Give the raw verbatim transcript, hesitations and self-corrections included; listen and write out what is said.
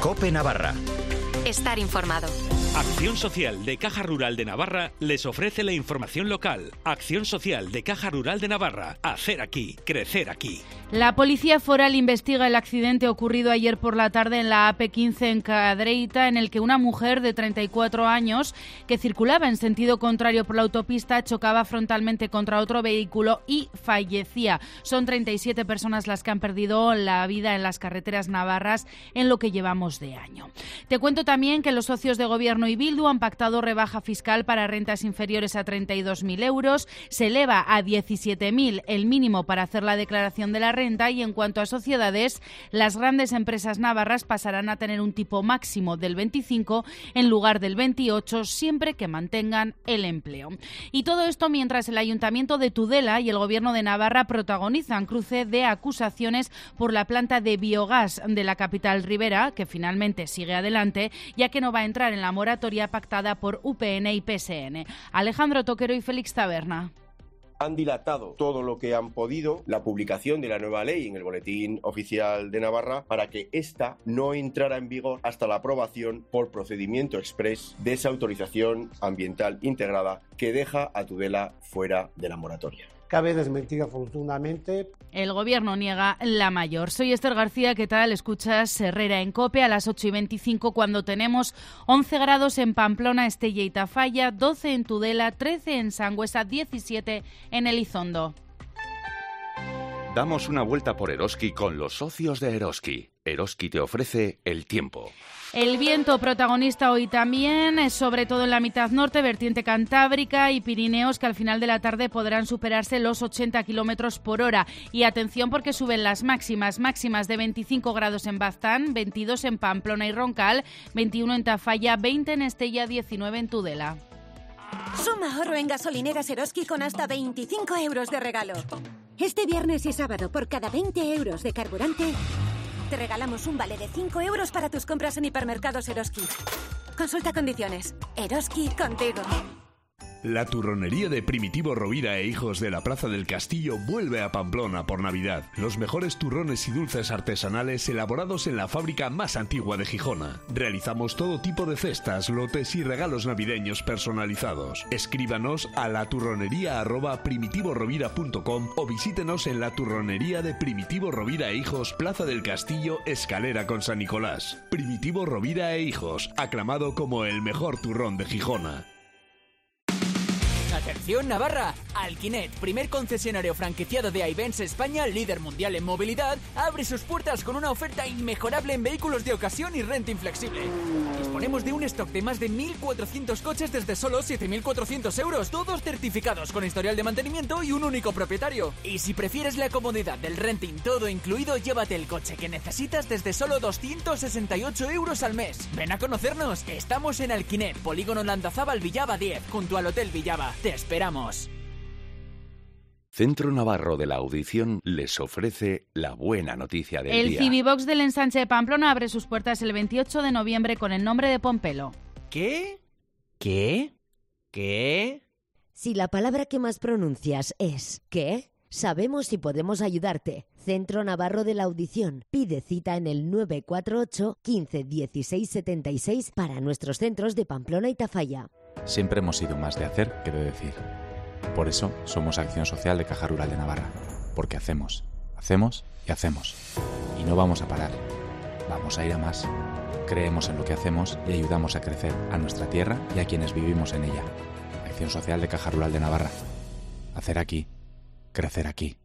COPE Navarra. Estar informado. Acción Social de Caja Rural de Navarra les ofrece la información local. Acción Social de Caja Rural de Navarra. Hacer aquí, crecer aquí. La Policía Foral investiga el accidente ocurrido ayer por la tarde en la A P quince en Cadreita, en el que una mujer de treinta y cuatro años que circulaba en sentido contrario por la autopista chocaba frontalmente contra otro vehículo y fallecía. Son treinta y siete personas las que han perdido la vida en las carreteras navarras en lo que llevamos de año. Te cuento también que los socios de Gobierno y Bildu han pactado rebaja fiscal para rentas inferiores a treinta y dos mil euros. Se eleva a diecisiete mil el mínimo para hacer la declaración de la renta, y en cuanto a sociedades, las grandes empresas navarras pasarán a tener un tipo máximo del veinticinco en lugar del veintiocho, siempre que mantengan el empleo. Y todo esto mientras el Ayuntamiento de Tudela y el Gobierno de Navarra protagonizan cruce de acusaciones por la planta de biogás de la capital ribera, que finalmente sigue adelante, ya que no va a entrar en la moratoria pactada por U P N y P S N. Alejandro Toquero y Félix Taberna. Han dilatado todo lo que han podido la publicación de la nueva ley en el Boletín Oficial de Navarra para que ésta no entrara en vigor hasta la aprobación por procedimiento exprés de esa autorización ambiental integrada que deja a Tudela fuera de la moratoria. Cabe desmentir afortunadamente. El Gobierno niega la mayor. Soy Esther García, ¿qué tal? Escuchas Herrera en COPE a las ocho y veinticinco cuando tenemos once grados en Pamplona, Estella y Tafalla, doce en Tudela, trece en Sangüesa, diecisiete en Elizondo. Damos una vuelta por Eroski con los socios de Eroski. Eroski te ofrece el tiempo. El viento protagonista hoy también, sobre todo en la mitad norte, vertiente cantábrica y Pirineos, que al final de la tarde podrán superarse los ochenta kilómetros por hora. Y atención porque suben las máximas, máximas de veinticinco grados en Baztán, veintidós en Pamplona y Roncal, veintiuno en Tafalla, veinte en Estella, diecinueve en Tudela. Suma ahorro en gasolineras Eroski con hasta veinticinco euros de regalo. Este viernes y sábado, por cada veinte euros de carburante, te regalamos un vale de cinco euros para tus compras en hipermercados Eroski. Consulta condiciones. Eroski contigo. La turronería de Primitivo Rovira e Hijos de la Plaza del Castillo vuelve a Pamplona por Navidad. Los mejores turrones y dulces artesanales elaborados en la fábrica más antigua de Gijona. Realizamos todo tipo de cestas, lotes y regalos navideños personalizados. Escríbanos a laturronería arroba primitivorovira punto com o visítenos en la turronería de Primitivo Rovira e Hijos, Plaza del Castillo, escalera con San Nicolás. Primitivo Rovira e Hijos, aclamado como el mejor turrón de Gijona. Atención Navarra, Alquinet, primer concesionario franquiciado de Ayvens España, líder mundial en movilidad, abre sus puertas con una oferta inmejorable en vehículos de ocasión y renting flexible. Disponemos de un stock de más de mil cuatrocientos coches desde solo siete mil cuatrocientos euros, todos certificados con historial de mantenimiento y un único propietario. Y si prefieres la comodidad del renting todo incluido, llévate el coche que necesitas desde solo doscientos sesenta y ocho euros al mes. Ven a conocernos, estamos en Alquinet, Polígono Landazábal Villaba diez, junto al Hotel Villaba. Te esperamos. Centro Navarro de la Audición les ofrece la buena noticia del el día. El Civivox del Ensanche de Pamplona abre sus puertas el veintiocho de noviembre con el nombre de Pompelo. ¿Qué? ¿Qué? ¿Qué? Si la palabra que más pronuncias es ¿qué? Sabemos si podemos ayudarte. Centro Navarro de la Audición. Pide cita en el nueve cuatro ocho, quince, dieciséis, setenta y seis para nuestros centros de Pamplona y Tafalla. Siempre hemos sido más de hacer que de decir. Por eso somos Acción Social de Caja Rural de Navarra. Porque hacemos, hacemos y hacemos. Y no vamos a parar. Vamos a ir a más. Creemos en lo que hacemos y ayudamos a crecer a nuestra tierra y a quienes vivimos en ella. Acción Social de Caja Rural de Navarra. Hacer aquí, crecer aquí.